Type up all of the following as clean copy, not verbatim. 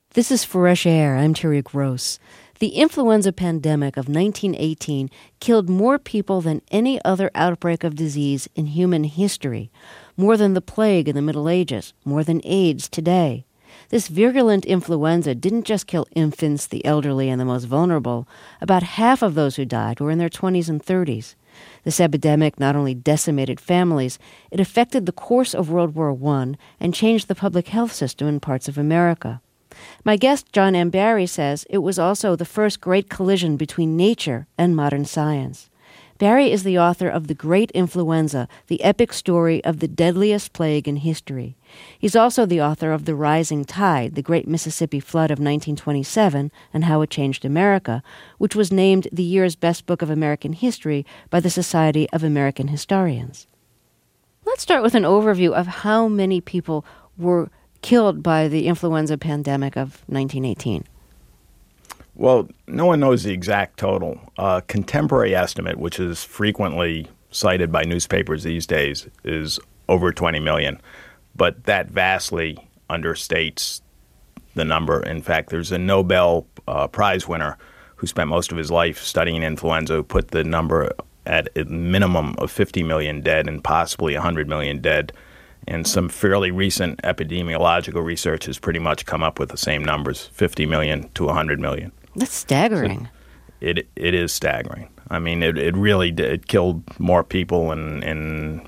This is Fresh Air. I'm Terry Gross. The influenza pandemic of 1918 killed more people than any other outbreak of disease in human history, more than the plague in the Middle Ages, more than AIDS today. This virulent influenza didn't just kill infants, the elderly, and the most vulnerable. About half of those who died were in their 20s and 30s. This epidemic not only decimated families, it affected the course of World War I and changed the public health system in parts of America. My guest, John M. Barry, says it was also the first great collision between nature and modern science. Barry is the author of The Great Influenza, the epic story of the deadliest plague in history. He's also the author of The Rising Tide, the Great Mississippi Flood of 1927 and How It Changed America, which was named the year's best book of American history by the Society of American Historians. Let's start with an overview of how many people were killed by the influenza pandemic of 1918. Well, no one knows the exact total. Contemporary estimate, which is frequently cited by newspapers these days, is over 20 million. But that vastly understates the number. In fact, there's a Nobel Prize winner who spent most of his life studying influenza who put the number at a minimum of 50 million dead and possibly 100 million dead. And some fairly recent epidemiological research has pretty much come up with the same numbers, 50 million to 100 million. That's staggering. So it is staggering. I mean, it really did. It killed more people in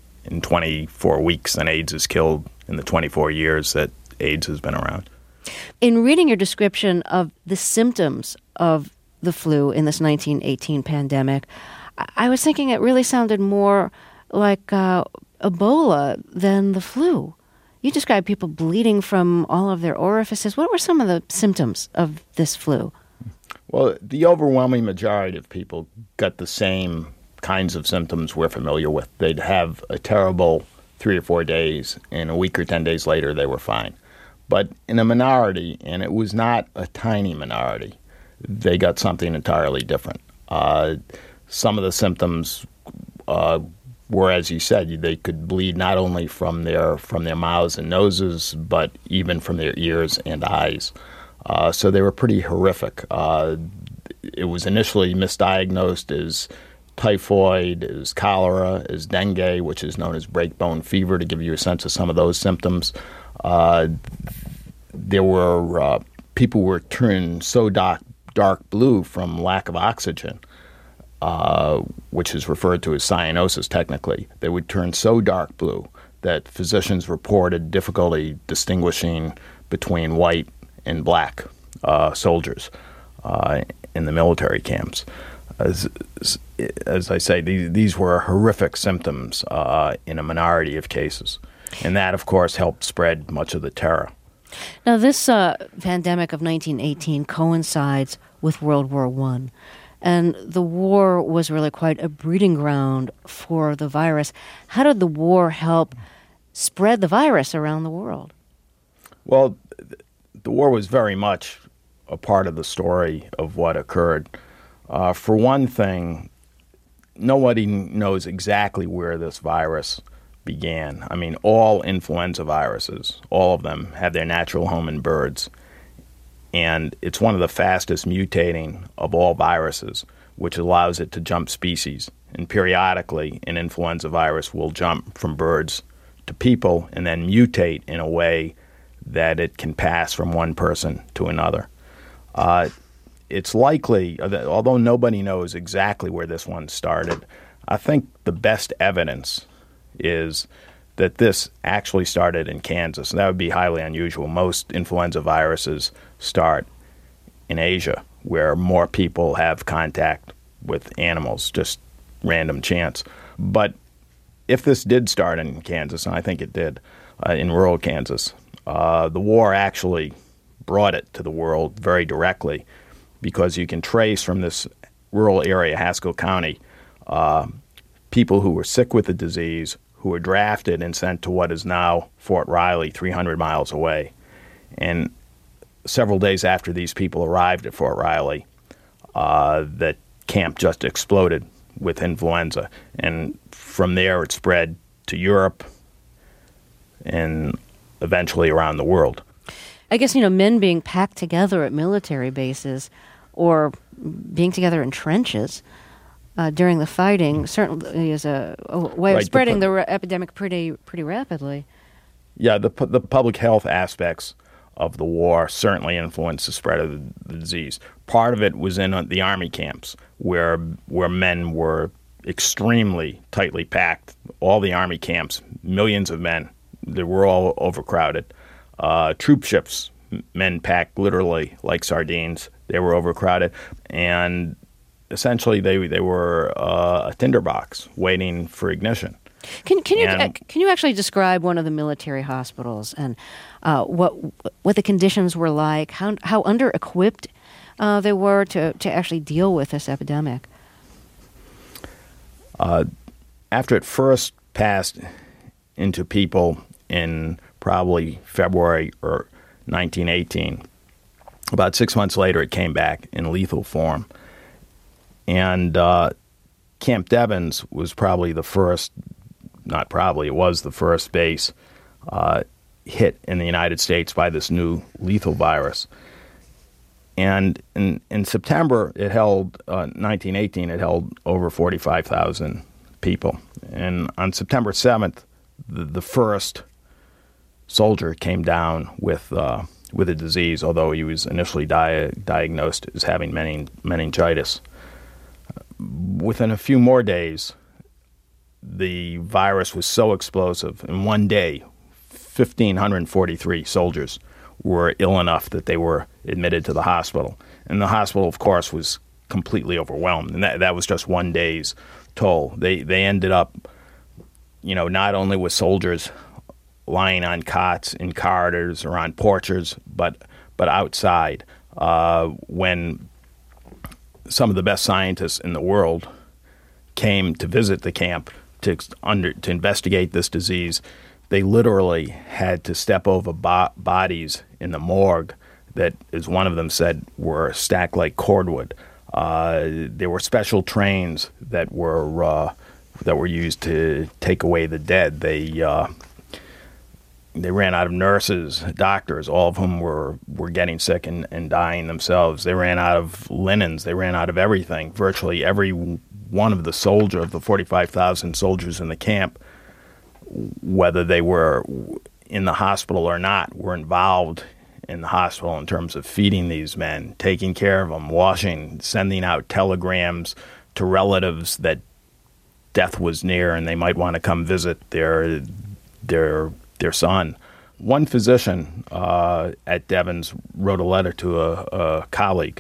24 weeks than AIDS has killed in the 24 years that AIDS has been around. In reading your description of the symptoms of the flu in this 1918 pandemic, I was thinking it really sounded more like Ebola than the flu. You described people bleeding from all of their orifices. What were some of the symptoms of this flu? Well, the overwhelming majority of people got the same kinds of symptoms we're familiar with. They'd have a terrible 3 or 4 days, and a week or 10 days later they were fine. But in a minority, and it was not a tiny minority, they got something entirely different. Some of the symptoms were, as you said, they could bleed not only from their mouths and noses, but even from their ears and eyes. So they were pretty horrific. It was initially misdiagnosed as typhoid, as cholera, as dengue, which is known as breakbone fever, to give you a sense of some of those symptoms. There were people who were turned so dark blue from lack of oxygen, which is referred to as cyanosis technically. They would turn so dark blue that physicians reported difficulty distinguishing between white and black soldiers in the military camps. As I say, these were horrific symptoms in a minority of cases. And that, of course, helped spread much of the terror. Now, this pandemic of 1918 coincides with World War I. And the war was really quite a breeding ground for the virus. How did the war help spread the virus around the world? Well, the war was very much a part of the story of what occurred. For one thing, nobody knows exactly where this virus began. I mean, all influenza viruses, all of them, have their natural home in birds. And it's one of the fastest mutating of all viruses, which allows it to jump species. And periodically, an influenza virus will jump from birds to people and then mutate in a way that it can pass from one person to another. It's likely, although nobody knows exactly where this one started, I think the best evidence is that this actually started in Kansas. And that would be highly unusual. Most influenza viruses start in Asia, where more people have contact with animals, just random chance. But if this did start in Kansas, and I think it did, in rural Kansas, the war actually brought it to the world very directly, because you can trace from this rural area, Haskell County, people who were sick with the disease, who were drafted and sent to what is now Fort Riley, 300 miles away. And several days after these people arrived at Fort Riley, the camp just exploded with influenza. And from there it spread to Europe and eventually around the world. I guess, men being packed together at military bases or being together in trenches during the fighting certainly is a way of spreading the epidemic pretty rapidly. Yeah, the public health aspects of the war certainly influenced the spread of the disease. Part of it was in the army camps where men were extremely tightly packed. All the army camps, millions of men, they were all overcrowded. Troop ships, men packed literally like sardines. They were overcrowded, and essentially they were a tinderbox waiting for ignition. Can you actually describe one of the military hospitals and what the conditions were like, how under-equipped they were to actually deal with this epidemic? After it first passed into people in probably February or 1918, about 6 months later it came back in lethal form. And Camp Devens was probably the first, not probably, it was the first base hit in the United States by this new lethal virus. And in September, it held, 1918, it held over 45,000 people. And on September 7th, the first soldier came down with a disease, although he was initially diagnosed as having meningitis. Within a few more days, the virus was so explosive. In one day, 1,543 soldiers were ill enough that they were admitted to the hospital. And the hospital, of course, was completely overwhelmed. And that was just one day's toll. They ended up, not only with soldiers lying on cots in corridors or on porches, but outside. When some of the best scientists in the world came to visit the camp to investigate this disease, they literally had to step over bodies in the morgue that, as one of them said, were stacked like cordwood. There were special trains that were used to take away the dead. They ran out of nurses, doctors, all of whom were getting sick and dying themselves. They ran out of linens. They ran out of everything. Virtually every one of the 45,000 soldiers in the camp, whether they were in the hospital or not, were involved in the hospital in terms of feeding these men, taking care of them, washing, sending out telegrams to relatives that death was near and they might want to come visit their son. One physician at Devens wrote a letter to a colleague.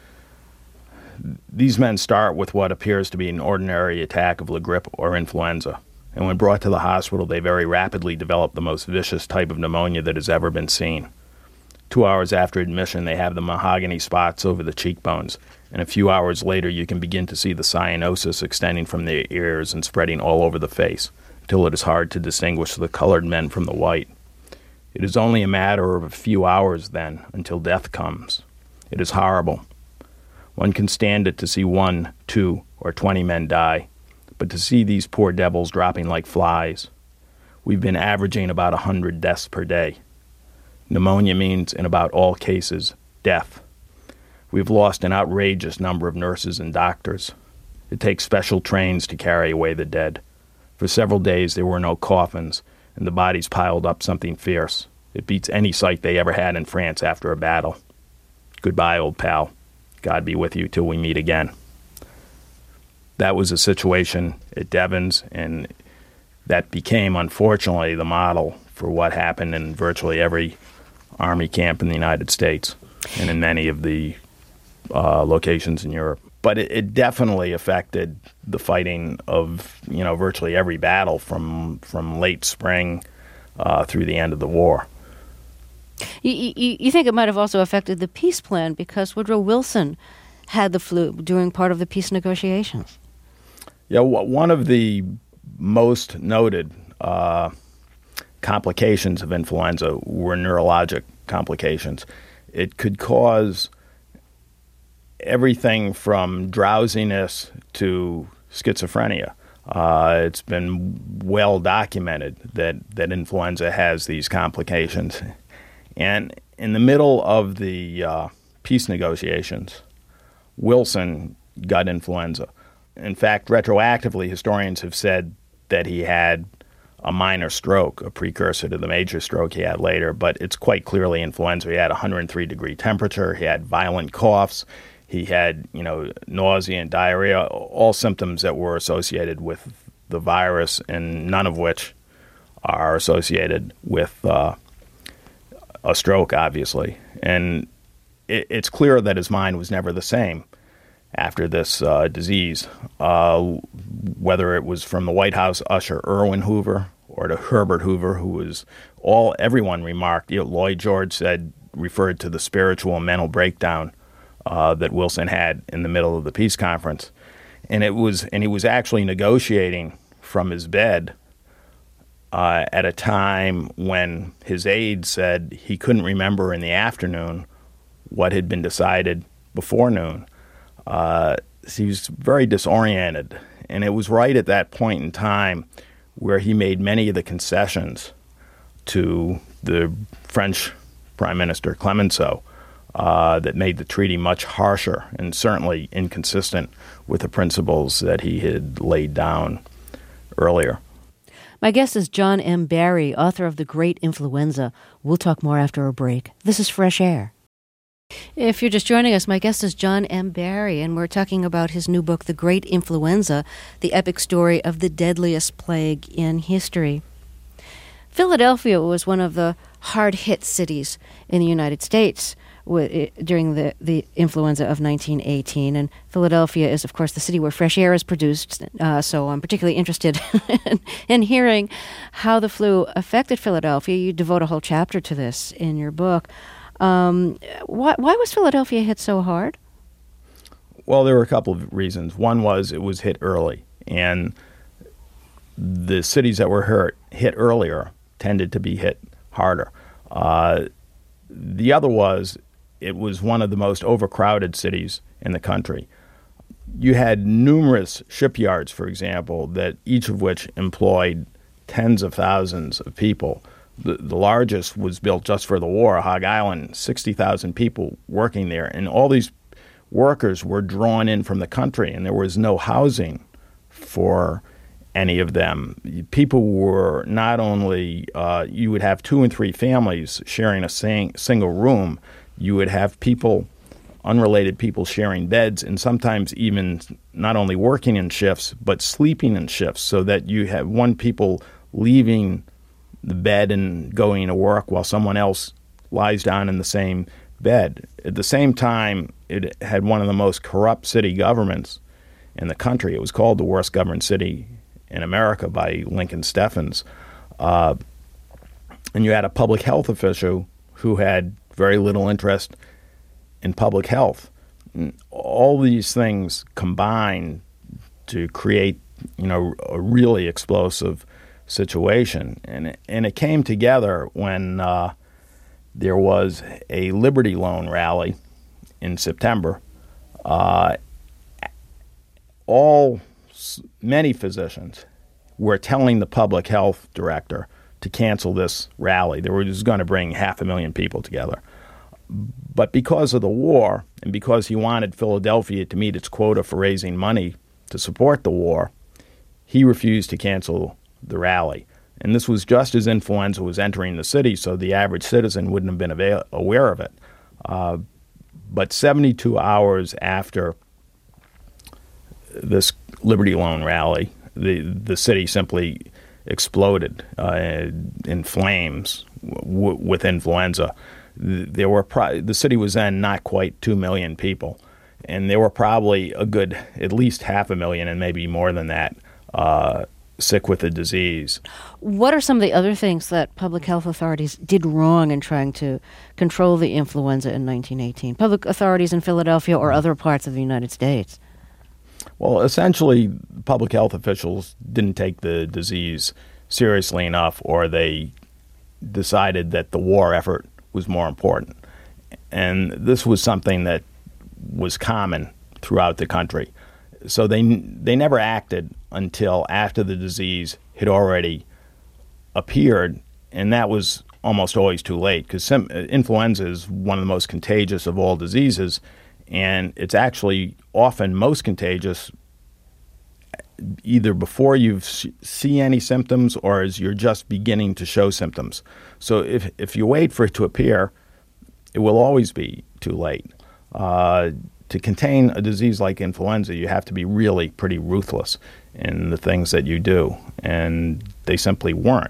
These men start with what appears to be an ordinary attack of la grippe or influenza, and when brought to the hospital, they very rapidly develop the most vicious type of pneumonia that has ever been seen. 2 hours after admission, they have the mahogany spots over the cheekbones, and a few hours later, you can begin to see the cyanosis extending from their ears and spreading all over the face, till it is hard to distinguish the colored men from the white. It is only a matter of a few hours, then, until death comes. It is horrible. One can stand it to see 1, 2, or 20 men die, but to see these poor devils dropping like flies. We've been averaging about 100 deaths per day. Pneumonia means, in about all cases, death. We've lost an outrageous number of nurses and doctors. It takes special trains to carry away the dead. For several days there were no coffins, and the bodies piled up something fierce. It beats any sight they ever had in France after a battle. Goodbye, old pal. God be with you till we meet again. That was a situation at Devens, and that became, unfortunately, the model for what happened in virtually every Army camp in the United States and in many of the locations in Europe. But it definitely affected the fighting of virtually every battle from late spring through the end of the war. You think it might have also affected the peace plan because Woodrow Wilson had the flu during part of the peace negotiations? Yeah, one of the most noted complications of influenza were neurologic complications. It could cause everything from drowsiness to schizophrenia. It's been well documented that influenza has these complications. And in the middle of the peace negotiations, Wilson got influenza. In fact, retroactively, historians have said that he had a minor stroke, a precursor to the major stroke he had later, but it's quite clearly influenza. He had 103-degree temperature. He had violent coughs. He had, nausea and diarrhea, all symptoms that were associated with the virus, and none of which are associated with a stroke, obviously. And it's clear that his mind was never the same after this disease, whether it was from the White House usher Irwin Hoover or to Herbert Hoover, who was everyone remarked, Lloyd George referred to the spiritual and mental breakdown that Wilson had in the middle of the peace conference. And he was actually negotiating from his bed at a time when his aide said he couldn't remember in the afternoon what had been decided before noon. He was very disoriented, and it was right at that point in time where he made many of the concessions to the French Prime Minister Clemenceau that made the treaty much harsher and certainly inconsistent with the principles that he had laid down earlier. My guest is John M. Barry, author of The Great Influenza. We'll talk more after a break. This is Fresh Air. If you're just joining us, my guest is John M. Barry, and we're talking about his new book, The Great Influenza, the epic story of the deadliest plague in history. Philadelphia was one of the hard-hit cities in the United States during the influenza of 1918. And Philadelphia is, of course, the city where Fresh Air is produced, so I'm particularly interested in hearing how the flu affected Philadelphia. You devote a whole chapter to this in your book. Why was Philadelphia hit so hard? Well, there were a couple of reasons. One was it was hit early, and the cities that were hit earlier tended to be hit harder. The other was it was one of the most overcrowded cities in the country. You had numerous shipyards, for example, that each of which employed tens of thousands of people. The largest was built just for the war, Hog Island, 60,000 people working there. And all these workers were drawn in from the country, and there was no housing for any of them. People were not only, you would have 2 and 3 families sharing a single room. You would have unrelated people sharing beds, and sometimes even not only working in shifts, but sleeping in shifts, so that you have one people leaving the bed and going to work while someone else lies down in the same bed. At the same time, it had one of the most corrupt city governments in the country. It was called the worst governed city in America by Lincoln Steffens. And you had a public health official who had very little interest in public health. And all these things combined to create, a really explosive situation. And it came together when there was a Liberty Loan rally in September. Many physicians were telling the public health director to cancel this rally. They were just going to bring 500,000 people together. But because of the war, and because he wanted Philadelphia to meet its quota for raising money to support the war, he refused to cancel the rally. And this was just as influenza was entering the city, so the average citizen wouldn't have been aware of it. But 72 hours after this Liberty Loan rally, the city simply exploded in flames with influenza. The city was then not quite 2 million people, and there were probably at least 500,000 and maybe more than that sick with the disease. What are some of the other things that public health authorities did wrong in trying to control the influenza in 1918? Public authorities in Philadelphia or other parts of the United States? Well, essentially, public health officials didn't take the disease seriously enough, or they decided that the war effort was more important. And this was something that was common throughout the country. So they never acted until after the disease had already appeared, and that was almost always too late, because influenza is one of the most contagious of all diseases, and it's actually often most contagious either before you see any symptoms or as you're just beginning to show symptoms. So if you wait for it to appear, it will always be too late. To contain a disease like influenza, you have to be really pretty ruthless in the things that you do, and they simply weren't.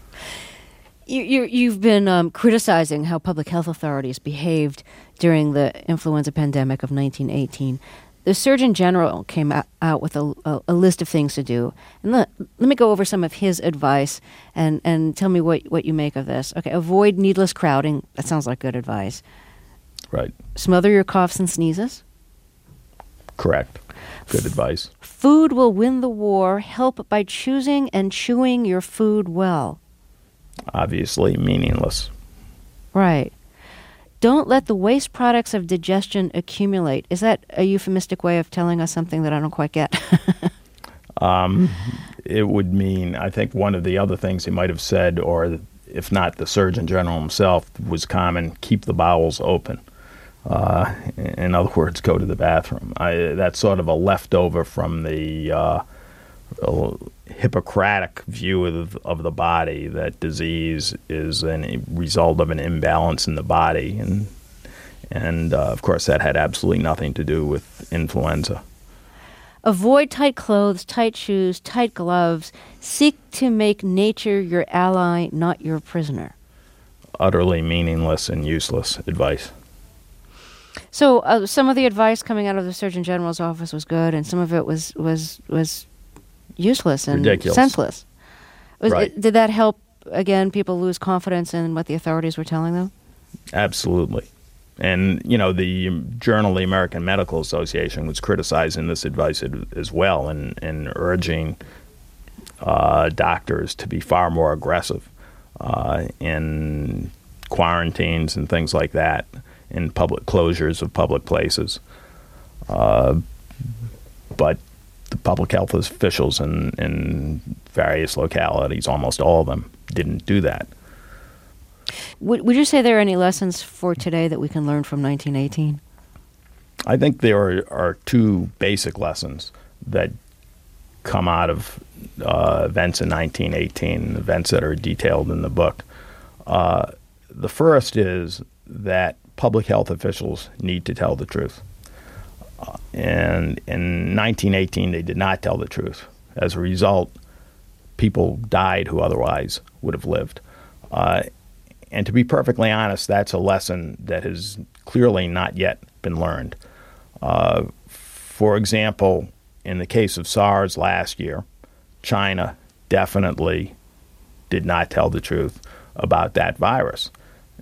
You've been criticizing how public health authorities behaved during the influenza pandemic of 1918. The Surgeon General came out with a list of things to do. And let me go over some of his advice and tell me what you make of this. Okay, avoid needless crowding. That sounds like good advice. Right. Smother your coughs and sneezes. Correct. Good advice. Food will win the war. Help by choosing and chewing your food well. Obviously meaningless. Right. Don't let the waste products of digestion accumulate. Is that a euphemistic way of telling us something that I don't quite get? It would mean, I think one of the other things he might have said, or if not the Surgeon General himself, was common, keep the bowels open. In other words, go to the bathroom. That's sort of a leftover from the Hippocratic view of the body, that disease is a result of an imbalance in the body, and of course that had absolutely nothing to do with influenza. Avoid tight clothes, tight shoes, tight gloves. Seek to make nature your ally, not your prisoner. Utterly meaningless and useless advice. So some of the advice coming out of the Surgeon General's office was good, and some of it was useless and ridiculous. Senseless. Right. Did that help, again, people lose confidence in what the authorities were telling them? Absolutely. And, the journal, the American Medical Association, was criticizing this advice as well and urging doctors to be far more aggressive in quarantines and things like that, in public closures of public places. But the public health officials in various localities, almost all of them, didn't do that. Would you say there are any lessons for today that we can learn from 1918? I think there are two basic lessons that come out of events in 1918, events that are detailed in the book. The first is that public health officials need to tell the truth. And in 1918, they did not tell the truth. As a result, people died who otherwise would have lived. And to be perfectly honest, that's a lesson that has clearly not yet been learned. For example, in the case of SARS last year, China definitely did not tell the truth about that virus.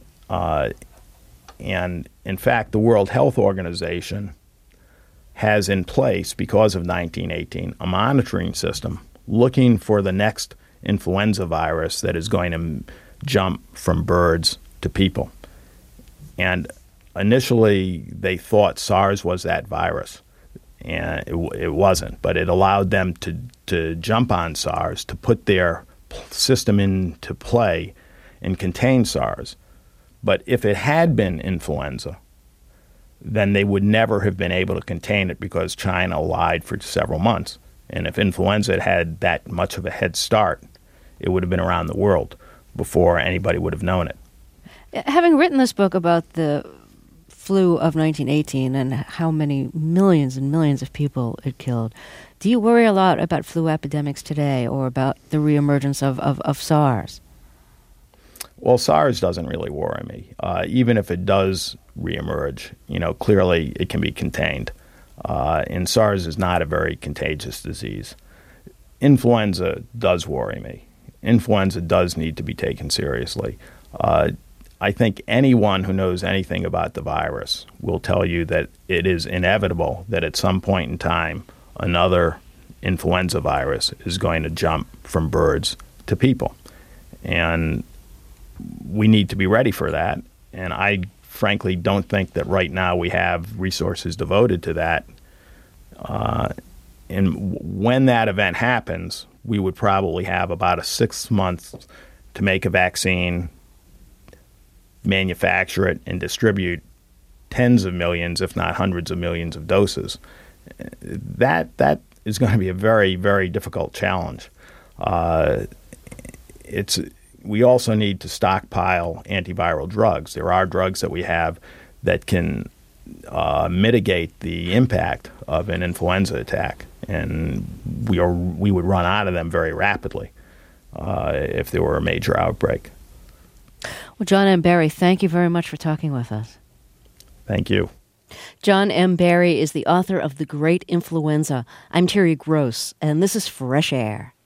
And in fact, the World Health Organization has in place, because of 1918, a monitoring system looking for the next influenza virus that is going to jump from birds to people. And initially, they thought SARS was that virus, and it wasn't. But it allowed them to jump on SARS, to put their system into play and contain SARS. But if it had been influenza, then they would never have been able to contain it, because China lied for several months. And if influenza had that much of a head start, it would have been around the world before anybody would have known it. Having written this book about the flu of 1918 and how many millions and millions of people it killed, do you worry a lot about flu epidemics today, or about the reemergence of SARS? Well, SARS doesn't really worry me. Even if it does reemerge, clearly it can be contained. And SARS is not a very contagious disease. Influenza does worry me. Influenza does need to be taken seriously. I think anyone who knows anything about the virus will tell you that it is inevitable that at some point in time, another influenza virus is going to jump from birds to people. And we need to be ready for that. And I frankly don't think that right now we have resources devoted to that. And when that event happens, we would probably have about 6 months to make a vaccine, manufacture it and distribute tens of millions, if not hundreds of millions of doses. That is going to be a very, very difficult challenge. We also need to stockpile antiviral drugs. There are drugs that we have that can mitigate the impact of an influenza attack, and we would run out of them very rapidly if there were a major outbreak. Well, John M. Barry, thank you very much for talking with us. Thank you. John M. Barry is the author of The Great Influenza. I'm Terry Gross, and this is Fresh Air.